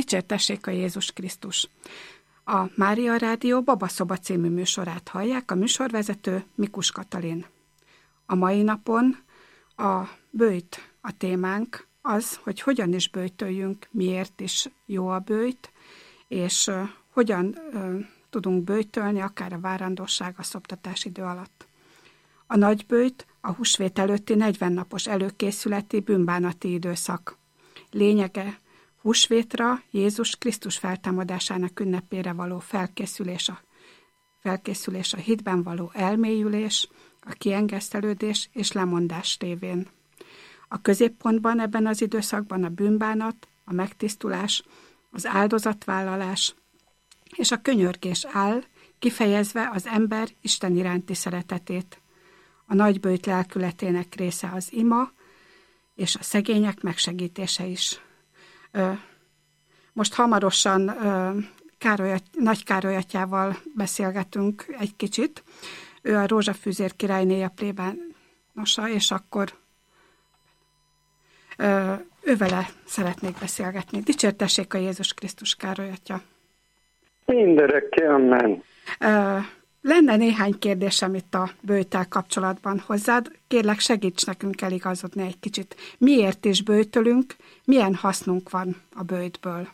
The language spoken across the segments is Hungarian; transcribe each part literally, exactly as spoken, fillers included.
Dicsértessék a Jézus Krisztus! A Mária Rádió Babaszoba című műsorát hallják, a műsorvezető Mikus Katalin. A mai napon a böjt a témánk, az, hogy hogyan is böjtöljünk, miért is jó a böjt, és uh, hogyan uh, tudunk böjtölni, akár a várandóság, a szoptatás idő alatt. A nagyböjt a húsvét előtti negyven napos előkészületi bűnbánati időszak. Lényege húsvétra, Jézus Krisztus feltámadásának ünnepére való felkészülés, a, felkészülés a hitben való elmélyülés, a kiengesztelődés és lemondás révén. A középpontban ebben az időszakban a bűnbánat, a megtisztulás, az áldozatvállalás és a könyörgés áll, kifejezve az ember Isten iránti szeretetét. A nagyböjt lelkületének része az ima, és a szegények megsegítése is. Most hamarosan Károly, Nagy Károly atyával beszélgetünk egy kicsit. Ő a Rózsafűzér királyné a plébánosa, és akkor ővele szeretnék beszélgetni. Dicsértessék a Jézus Krisztus, Károly atya! Mindörökké, amen! Lenne néhány kérdésem itt a böjttel kapcsolatban hozzád. Kérlek, segíts nekünk eligazodni egy kicsit. Miért is böjtölünk? Milyen hasznunk van a böjtből?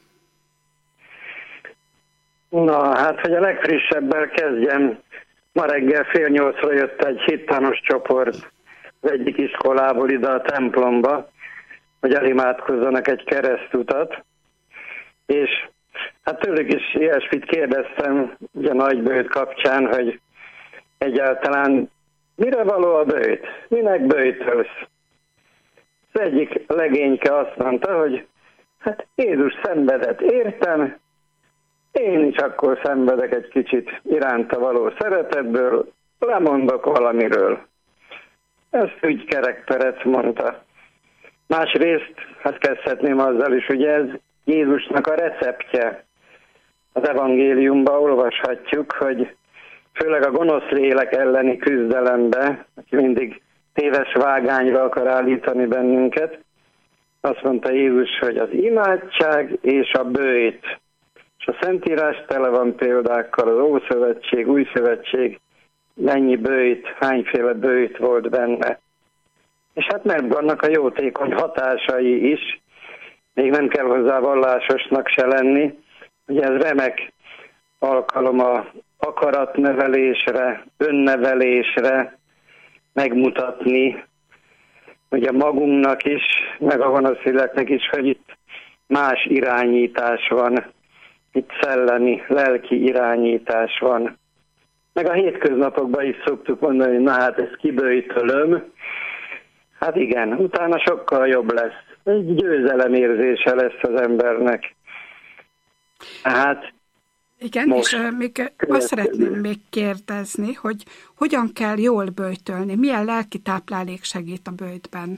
Na, hát, hogy a legfrissebbel kezdjem. Ma reggel fél nyolcra jött egy hittanos csoport az egyik iskolából ide a templomba, hogy elimádkozzanak egy keresztutat, és hát tőlük is ilyesmit kérdeztem, ugye a nagyböjt kapcsán, hogy egyáltalán mire való a böjt? Minek böjtölsz? Az egyik legényke azt mondta, hogy hát Jézus szenvedett, értem, én is akkor szenvedek egy kicsit iránta való szeretetből, lemondok valamiről. Ezt úgy kerekperec mondta. Másrészt, hát kezdhetném azzal is, hogy ez Jézusnak a receptje. Az evangéliumban olvashatjuk, hogy főleg a gonosz lélek elleni küzdelembe, aki mindig téves vágányra akar állítani bennünket, azt mondta Jézus, hogy az imádság és a böjt. És a Szentírás tele van példákkal, az Ószövetség, Új Szövetség, mennyi böjt, hányféle böjt volt benne. És hát megvannak a jótékony hatásai is, még nem kell hozzá vallásosnak se lenni, ugye ez remek alkalom a akaratnevelésre, önnevelésre, megmutatni, ugye magunknak is, meg a gonoszléleknek is, hogy itt más irányítás van, itt szellemi, lelki irányítás van. Meg a hétköznapokban is szoktuk mondani, hogy na hát ezt kiböjtölöm. Hát igen, utána sokkal jobb lesz. Egy győzelemérzése lesz az embernek. Hát igen, és uh, még azt szeretném még kérdezni, hogy hogyan kell jól böjtölni, milyen lelki táplálék segít a böjtben?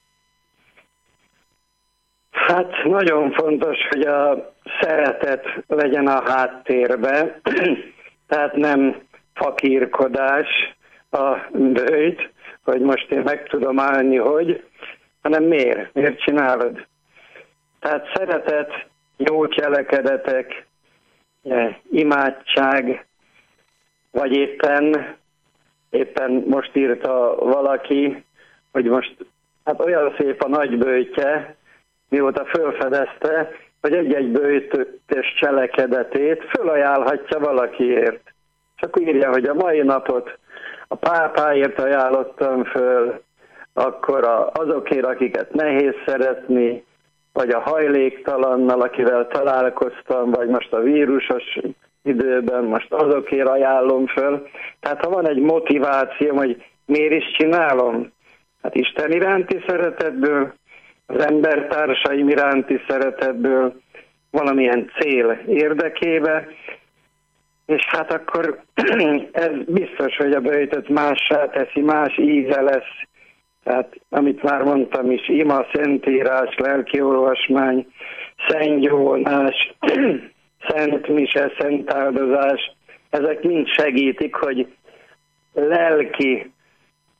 Hát nagyon fontos, hogy a szeretet legyen a háttérbe, tehát nem fakírkodás a böjt, hogy most én meg tudom állni, hogy, hanem miért? Miért csinálod? Tehát szeretet, jó cselekedetek, imádság, vagy éppen, éppen most írta valaki, hogy most hát olyan szép a nagy böjtje, mióta fölfedezte, hogy egy-egy böjtös cselekedetét fölajánlhatja valakiért. Csak írja, hogy a mai napot a pápáért ajánlottam föl, akkor azokért, akiket nehéz szeretni, vagy a hajléktalannal, akivel találkoztam, vagy most a vírusos időben, most azokért ajánlom föl. Tehát ha van egy motiváció, hogy miért is csinálom, hát Isten iránti szeretetből, az embertársaim iránti szeretetből, valamilyen cél érdekébe, és hát akkor ez biztos, hogy a böjtöt mássá teszi, más íze lesz. Tehát, amit már mondtam is, ima, szentírás, lelkiolvasmány, szentgyónás, szent mise, szent áldozás, ezek mind segítik, hogy lelki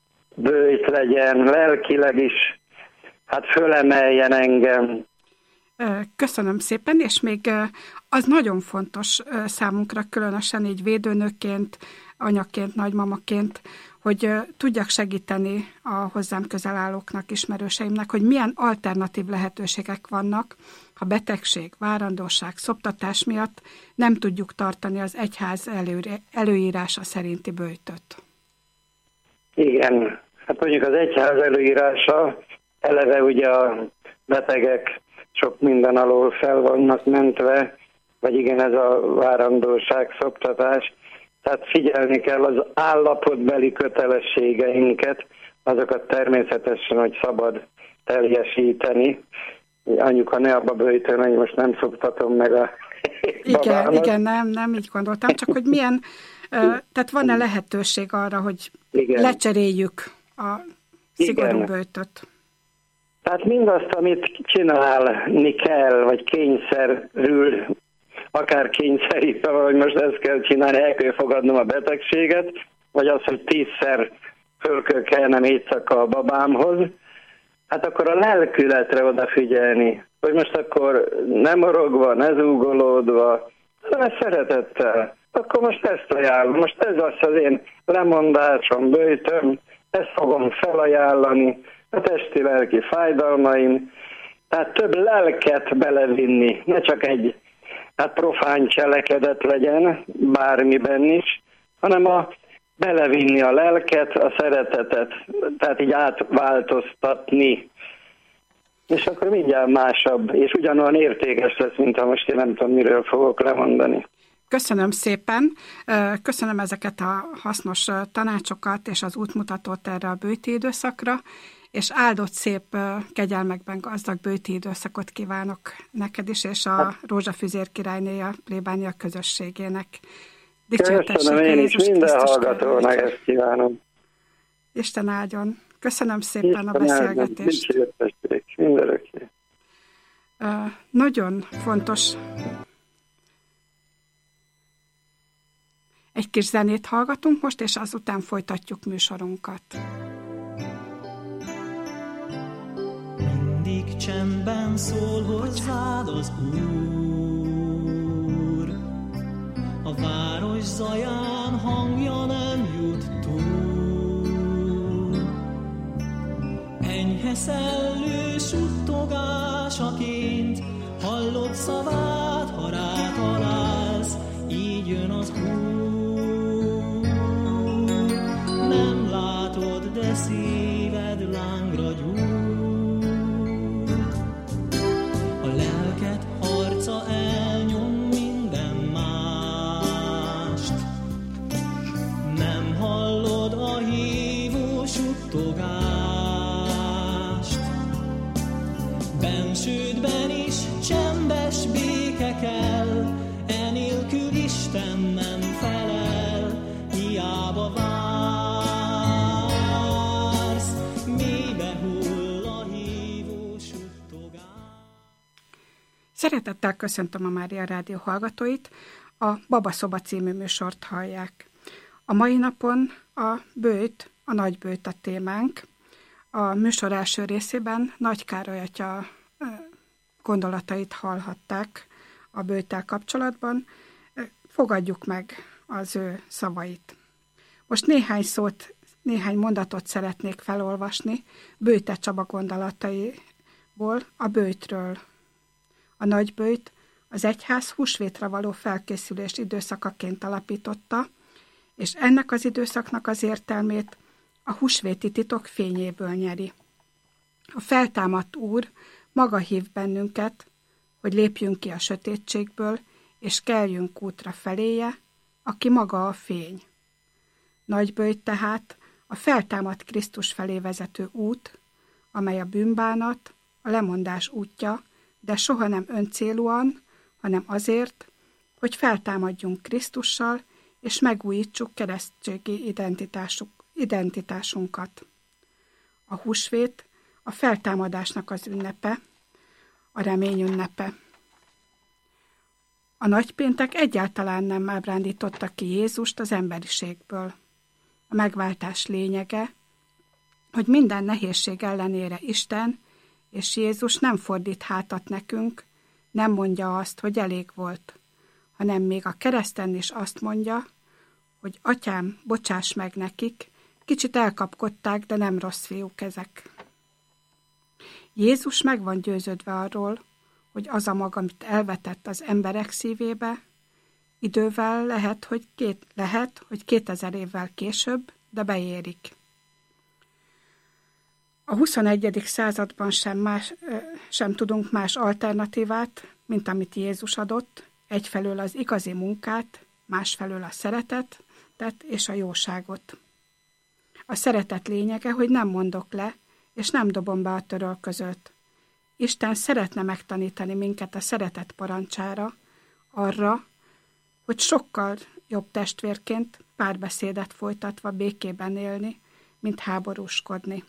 böjt legyen, lelkileg is, hát fölemeljen engem. Köszönöm szépen, és még az nagyon fontos számunkra, különösen így védőnőként, anyaként, nagymamaként, hogy tudjak segíteni a hozzám közel állóknak, ismerőseimnek, hogy milyen alternatív lehetőségek vannak, ha betegség, várandóság, szoptatás miatt nem tudjuk tartani az egyház elő, előírása szerinti böjtöt. Igen, hát mondjuk az egyház előírása eleve ugye a betegek sok minden alól fel vannak mentve, vagy igen, ez a várandóság, szoptatás. Tehát figyelni kell az állapotbeli kötelességeinket, azokat természetesen, hogy szabad teljesíteni. Anyuka, ne abba böjtön, hogy most nem szoptatom meg a Igen, babámat. igen, nem, nem így gondoltam, csak hogy milyen, tehát van-e lehetőség arra, hogy igen. lecseréljük a szigorú igen. böjtöt? Tehát mindazt, amit csinálni kell, vagy kényszerül, akár kényszerítve, hogy most ezt kell csinálni, el kell fogadnom a betegséget, vagy az, hogy tízszer föl kell kelnem éjszaka a babámhoz, hát akkor a lelkületre odafigyelni, hogy most akkor nem morogva, ne zúgolódva, hanem szeretettel. Akkor most ezt ajánlom, most ez az az én lemondásom, böjtöm, ezt fogom felajánlani, a testi-lelki fájdalmaim, tehát több lelket belevinni, ne csak egy hát profán cselekedet legyen bármiben is, hanem a belevinni a lelket, a szeretetet, tehát így átváltoztatni. És akkor mindjárt másabb, és ugyanolyan értékes lesz, mint ha most én nem tudom, miről fogok lemondani. Köszönöm szépen, köszönöm ezeket a hasznos tanácsokat és az útmutatót erre a böjti időszakra, és áldott szép kegyelmekben gazdag böjti időszakot kívánok neked is, és a Rózsafüzér királyné a plébánia közösségének. Köszönöm én is, minden hallgatónak ezt kívánom. Isten áldjon. Köszönöm szépen Isten a beszélgetést. Áldjon, uh, nagyon fontos. Egy kis zenét hallgatunk most, és azután folytatjuk műsorunkat. Mindig csendben szól hozzád az Úr, a város zaján hangja nem jut túl. Enyhe szellő suttogásaként hallod szavát, ha rád halálsz, így jön az Úr. Nem látod, de szíved lángra gyúl. A lelked harca elnyom minden mást. Nem hallod a hívó suttogást. Bensődben is csendes béke kell, enélkül Isten nem felel, hiába vársz, mélybe hull a hívó suttogás. Szeretettel köszöntöm a Mária Rádió hallgatóit, a Babaszoba című műsort hallják. A mai napon a böjt, a nagyböjt a témánk. A műsor első részében Nagy Károly atya gondolatait hallhatták a böjttel kapcsolatban. Fogadjuk meg az ő szavait. Most néhány szót, néhány mondatot szeretnék felolvasni Böjte Csaba gondolataiból a böjtről. A nagyböjt az egyház húsvétra való felkészülés időszakaként alapította, és ennek az időszaknak az értelmét a húsvéti titok fényéből nyeri. A feltámadt Úr maga hív bennünket, hogy lépjünk ki a sötétségből, és keljünk útra feléje, aki maga a fény. Nagyböjt tehát a feltámadt Krisztus felé vezető út, amely a bűnbánat, a lemondás útja, de soha nem öncélúan, hanem azért, hogy feltámadjunk Krisztussal, és megújítsuk keresztségi identitásuk, identitásunkat. A húsvét a feltámadásnak az ünnepe, a remény ünnepe. A nagypéntek egyáltalán nem ábrándította ki Jézust az emberiségből. A megváltás lényege, hogy minden nehézség ellenére Isten és Jézus nem fordít hátat nekünk, nem mondja azt, hogy elég volt, hanem még a kereszten is azt mondja, hogy atyám, bocsáss meg nekik, kicsit elkapkodták, de nem rossz fiúk ezek. Jézus meg van győződve arról, hogy az a maga, amit elvetett az emberek szívébe, idővel lehet, hogy, két, lehet, hogy kétezer évvel később, de beérik. A huszonegyedik században sem, más, sem tudunk más alternatívát, mint amit Jézus adott, egyfelől az igazi munkát, másfelől a szeretetet és a jóságot. A szeretet lényege, hogy nem mondok le, és nem dobom be a törölközőt. Isten szeretne megtanítani minket a szeretet parancsára, arra, hogy sokkal jobb testvérként párbeszédet folytatva békében élni, mint háborúskodni.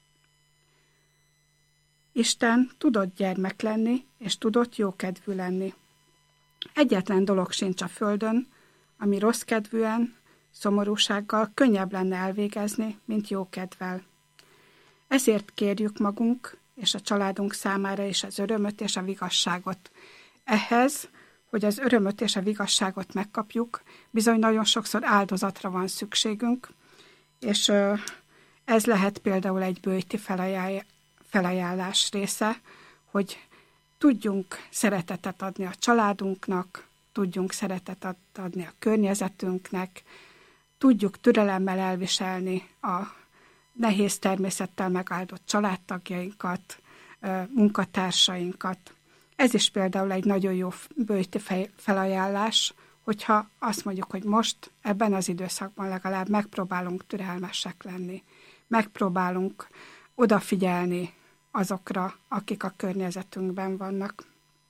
Isten tudott gyermek lenni, és tudott jókedvű lenni. Egyetlen dolog sincs a földön, ami rossz kedvűen, szomorúsággal könnyebb lenne elvégezni, mint jókedvel. Ezért kérjük magunk és a családunk számára is az örömöt és a vigasságot. Ehhez, hogy az örömöt és a vigasságot megkapjuk, bizony nagyon sokszor áldozatra van szükségünk, és ez lehet például egy bőjti felajánlás része, hogy tudjunk szeretetet adni a családunknak, tudjunk szeretetet adni a környezetünknek, tudjuk türelemmel elviselni a nehéz természettel megáldott családtagjainkat, munkatársainkat. Ez is például egy nagyon jó bőjti felajánlás, hogyha azt mondjuk, hogy most ebben az időszakban legalább megpróbálunk türelmesek lenni, megpróbálunk odafigyelni azokra, akik a környezetünkben vannak.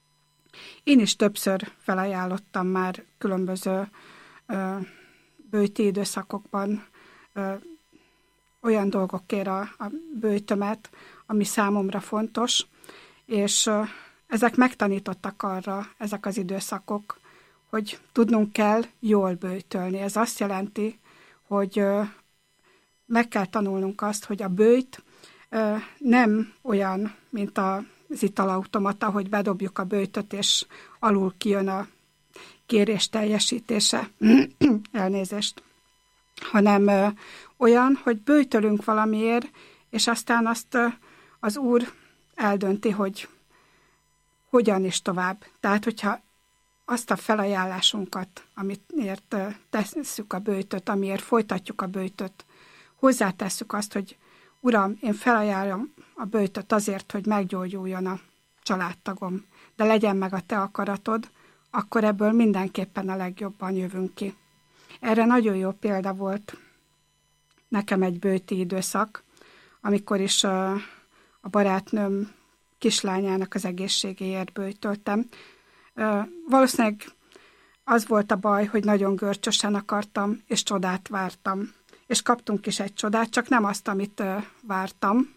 Én is többször felajánlottam már különböző ö, bőjti időszakokban ö, olyan dolgokért a, a bőjtömet, ami számomra fontos, és ö, ezek megtanítottak arra, ezek az időszakok, hogy tudnunk kell jól bőjtölni. Ez azt jelenti, hogy ö, meg kell tanulnunk azt, hogy a bőjt ö, nem olyan, mint a az italautomata, hogy bedobjuk a bőjtöt, és alul kijön a kérés teljesítése, elnézést, hanem ö, olyan, hogy bőjtölünk valamiért, és aztán azt ö, az Úr eldönti, hogy hogyan is tovább. Tehát, hogyha azt a felajánlásunkat, amiért ö, tesszük a bőjtöt, amiért folytatjuk a bőjtöt, hozzátesszük azt, hogy Uram, én felajánlom a bőjtöt azért, hogy meggyógyuljon a családtagom, de legyen meg a te akaratod, akkor ebből mindenképpen a legjobban jövünk ki. Erre nagyon jó példa volt nekem egy bőjti időszak, amikor is a, a barátnőm kislányának az egészségéért bőjtöltem. Valószínűleg az volt a baj, hogy nagyon görcsösen akartam, és csodát vártam. És kaptunk is egy csodát, csak nem azt, amit uh, vártam,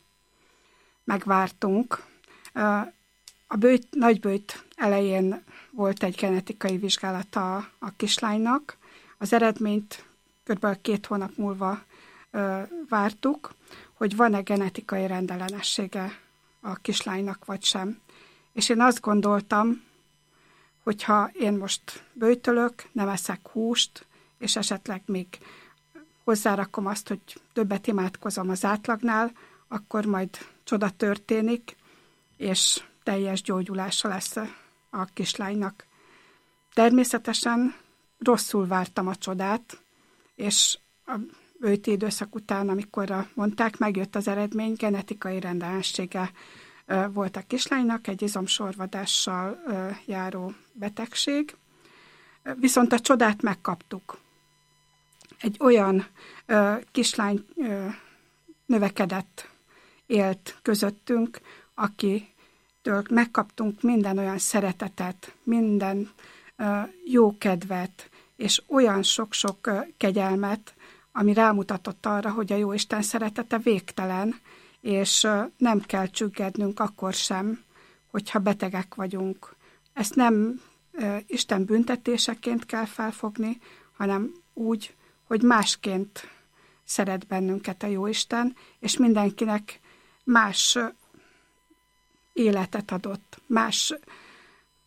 megvártunk. Uh, a bőjt, nagybőjt elején volt egy genetikai vizsgálata a, a kislánynak. Az eredményt kb. két hónap múlva uh, vártuk, hogy van-e genetikai rendellenessége a kislánynak, vagy sem. És én azt gondoltam, hogyha én most bőjtölök, nem eszek húst, és esetleg még hozzárakom azt, hogy többet imádkozom az átlagnál, akkor majd csoda történik, és teljes gyógyulása lesz a kislánynak. Természetesen rosszul vártam a csodát, és a bőjti időszak után, amikor mondták, megjött az eredmény, genetikai rendellenessége volt a kislánynak, egy izomsorvadással járó betegség. Viszont a csodát megkaptuk. Egy olyan ö, kislány ö, növekedett, élt közöttünk, akitől megkaptunk minden olyan szeretetet, minden ö, jó kedvet, és olyan sok-sok ö, kegyelmet, ami rámutatott arra, hogy a Jóisten szeretete végtelen, és ö, nem kell csüggednünk akkor sem, hogyha betegek vagyunk. Ezt nem ö, Isten büntetéseként kell felfogni, hanem úgy, hogy másként szeret bennünket a Jóisten, és mindenkinek más életet adott, más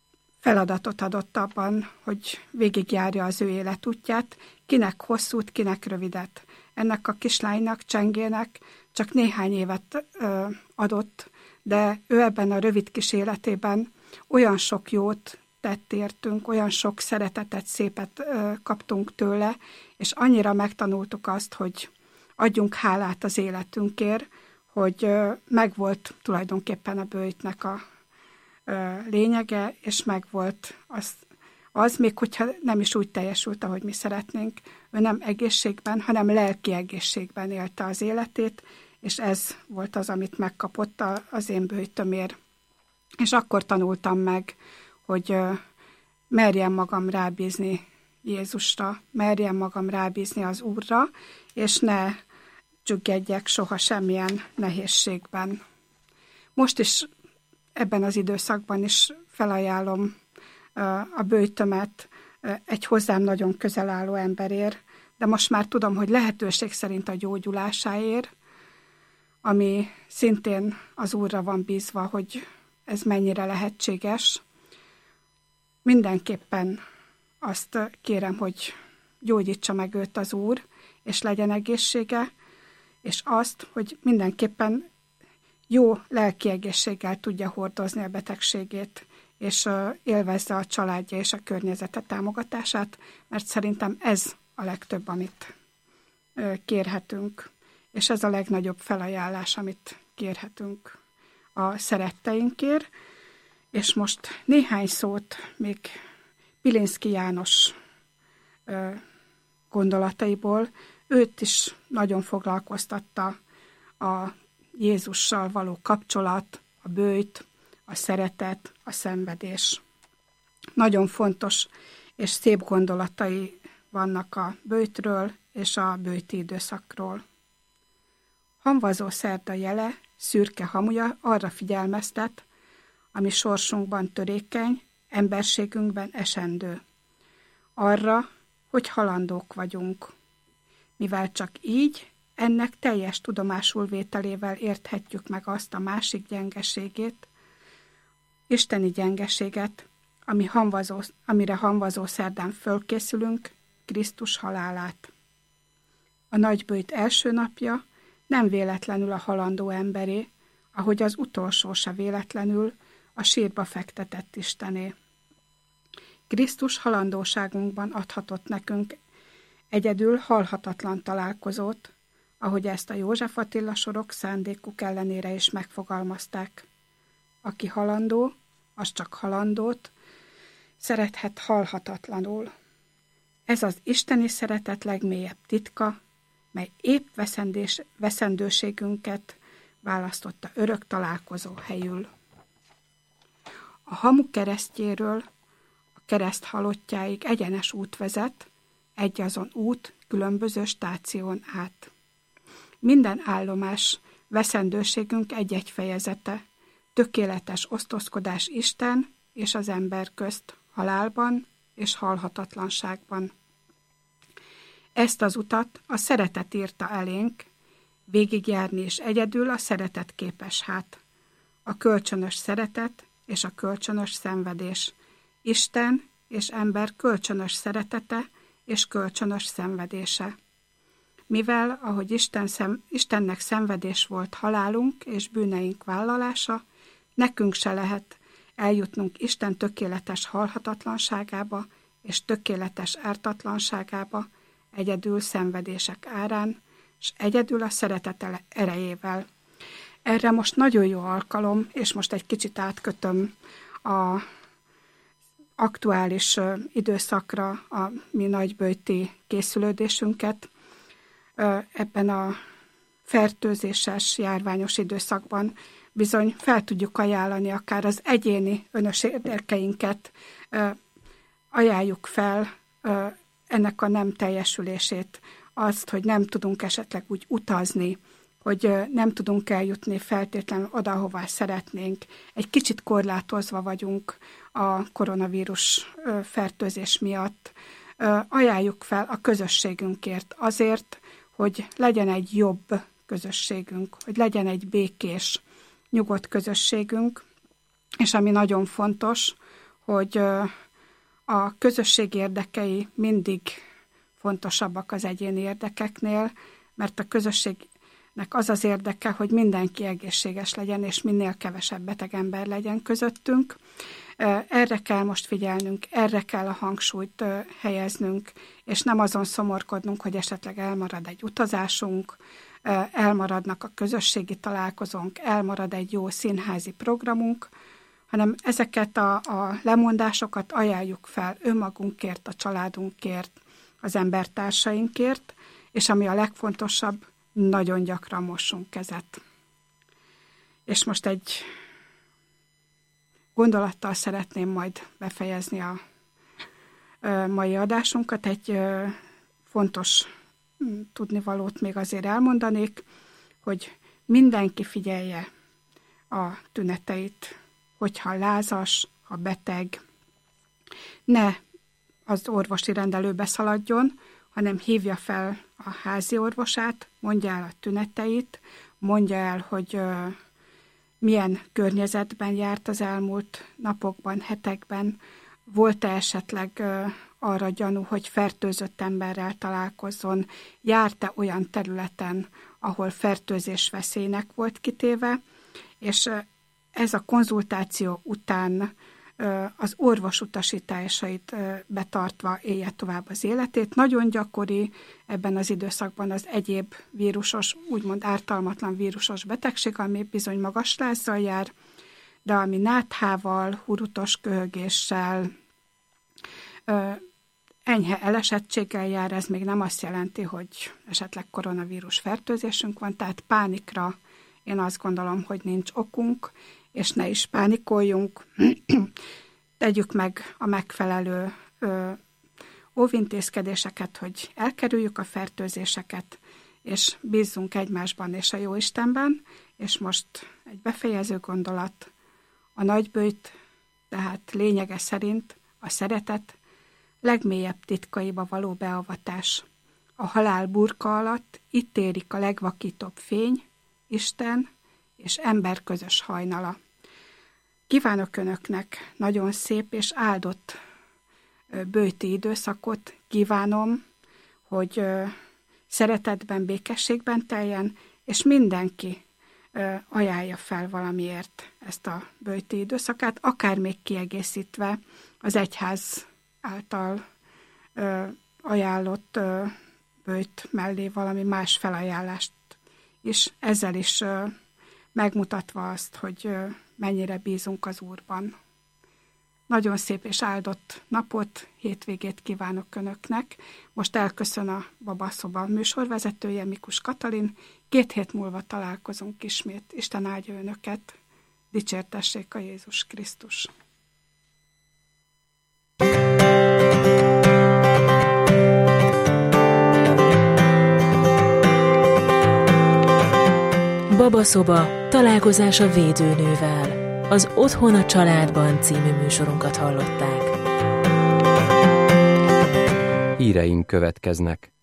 feladatot adott abban, hogy végigjárja az ő életútját, kinek hosszút, kinek rövidet. Ennek a kislánynak, Csengének csak néhány évet ö, adott, de ő ebben a rövid kis életében olyan sok jót tett értünk, olyan sok szeretetet, szépet ö, kaptunk tőle, és annyira megtanultuk azt, hogy adjunk hálát az életünkért, hogy ö, megvolt tulajdonképpen a böjtnek a ö, lényege, és megvolt az, az, még hogyha nem is úgy teljesült, ahogy mi szeretnénk. Ő nem egészségben, hanem lelki egészségben élte az életét, és ez volt az, amit megkapott az én böjtömért. És akkor tanultam meg, hogy merjem magam rábízni Jézusra, merjem magam rábízni az Úrra, és ne csüggedjek soha semmilyen nehézségben. Most is ebben az időszakban is felajánlom a böjtömet egy hozzám nagyon közel álló emberért, de most már tudom, hogy lehetőség szerint a gyógyulásáért, ami szintén az Úrra van bízva, hogy ez mennyire lehetséges. Mindenképpen azt kérem, hogy gyógyítsa meg őt az Úr, és legyen egészsége, és azt, hogy mindenképpen jó lelki egészséggel tudja hordozni a betegségét, és élvezze a családja és a környezete támogatását, mert szerintem ez a legtöbb, amit kérhetünk, és ez a legnagyobb felajánlás, amit kérhetünk a szeretteinkért. És most néhány szót még Pilinszky János gondolataiból. Őt is nagyon foglalkoztatta a Jézussal való kapcsolat, a böjt, a szeretet, a szenvedés. Nagyon fontos és szép gondolatai vannak a böjtről és a böjti időszakról. Hamvazó szerda jele, szürke hamuja arra figyelmeztet, ami sorsunkban törékeny, emberségünkben esendő. Arra, hogy halandók vagyunk. Mivel csak így, ennek teljes tudomásul vételével érthetjük meg azt a másik gyengeségét, isteni gyengeséget, ami hamvazó, amire hamvazó szerdán fölkészülünk, Krisztus halálát. A nagyböjt első napja nem véletlenül a halandó emberé, ahogy az utolsó se véletlenül a sírba fektetett Istené. Krisztus halandóságunkban adhatott nekünk egyedül halhatatlan találkozót, ahogy ezt a József Attila sorok szándékuk ellenére is megfogalmazták. Aki halandó, az csak halandót szerethet halhatatlanul. Ez az isteni szeretet legmélyebb titka, mely épp veszendés, veszendőségünket választotta örök találkozó helyül. A hamu keresztjéről a kereszt halottjáig egyenes út vezet, egy azon út különböző stáción át. Minden állomás veszendőségünk egy-egy fejezete, tökéletes osztozkodás Isten és az ember közt, halálban és halhatatlanságban. Ezt az utat a szeretet írta elénk, végigjárni is egyedül a szeretet képes hát. A kölcsönös szeretet és a kölcsönös szenvedés. Isten és ember kölcsönös szeretete és kölcsönös szenvedése. Mivel, ahogy Isten szem, Istennek szenvedés volt halálunk és bűneink vállalása, nekünk se lehet eljutnunk Isten tökéletes halhatatlanságába és tökéletes ártatlanságába, egyedül szenvedések árán, és egyedül a szeretet erejével. Erre most nagyon jó alkalom, és most egy kicsit átkötöm a aktuális időszakra a mi nagyböjti készülődésünket. Ebben a fertőzéses, járványos időszakban bizony fel tudjuk ajánlani akár az egyéni önös érdekeinket, ajánljuk fel ennek a nem teljesülését, azt, hogy nem tudunk esetleg úgy utazni, hogy nem tudunk eljutni feltétlenül oda, ahová szeretnénk. Egy kicsit korlátozva vagyunk a koronavírus fertőzés miatt. Ajánljuk fel a közösségünkért azért, hogy legyen egy jobb közösségünk, hogy legyen egy békés, nyugodt közösségünk, és ami nagyon fontos, hogy a közösség érdekei mindig fontosabbak az egyéni érdekeknél, mert a közösségnek az az érdeke, hogy mindenki egészséges legyen, és minél kevesebb beteg ember legyen közöttünk. Erre kell most figyelnünk, erre kell a hangsúlyt helyeznünk, és nem azon szomorkodnunk, hogy esetleg elmarad egy utazásunk, elmaradnak a közösségi találkozónk, elmarad egy jó színházi programunk, hanem ezeket a, a lemondásokat ajánljuk fel önmagunkért, a családunkért, az embertársainkért, és ami a legfontosabb, nagyon gyakran mossunk kezet. És most egy gondolattal szeretném majd befejezni a mai adásunkat. Egy fontos tudnivalót még azért elmondanék, hogy mindenki figyelje a tüneteit, hogyha lázas, ha beteg, ne az orvosi rendelőbe szaladjon, hanem hívja fel a házi orvosát, mondja el a tüneteit, mondja el, hogy milyen környezetben járt az elmúlt napokban, hetekben, volt-e esetleg arra gyanú, hogy fertőzött emberrel találkozzon, járt-e olyan területen, ahol fertőzés veszélynek volt kitéve, és ez a konzultáció után az orvos utasításait betartva élje tovább az életét. Nagyon gyakori ebben az időszakban az egyéb vírusos, úgymond ártalmatlan vírusos betegség, ami bizony magas lázzal jár, de ami náthával, hurutos köhögéssel, enyhe elesettséggel jár, ez még nem azt jelenti, hogy esetleg koronavírus fertőzésünk van, tehát pánikra én azt gondolom, hogy nincs okunk, és ne is pánikoljunk, tegyük meg a megfelelő ö, óvintézkedéseket, hogy elkerüljük a fertőzéseket, és bízzunk egymásban és a Jóistenben, és most egy befejező gondolat, a nagyböjt, tehát lényege szerint a szeretet legmélyebb titkaiba való beavatás. A halál burka alatt itt érik a legvakítóbb fény, Isten és ember közös hajnala. Kívánok Önöknek nagyon szép és áldott böjti időszakot. Kívánom, hogy szeretetben, békességben teljen, és mindenki ajánlja fel valamiért ezt a böjti időszakát, akár még kiegészítve az egyház által ajánlott böjt mellé valami más felajánlást is, ezzel is megmutatva azt, hogy mennyire bízunk az Úrban. Nagyon szép és áldott napot, hétvégét kívánok Önöknek. Most elköszön a Babaszoba műsorvezetője, Mikus Katalin. Két hét múlva találkozunk ismét. Isten áldja Önöket. Dicsértessék a Jézus Krisztus. Babaszoba, találkozás a védőnővel. Az Otthon a családban című műsorunkat hallották. Híreink következnek.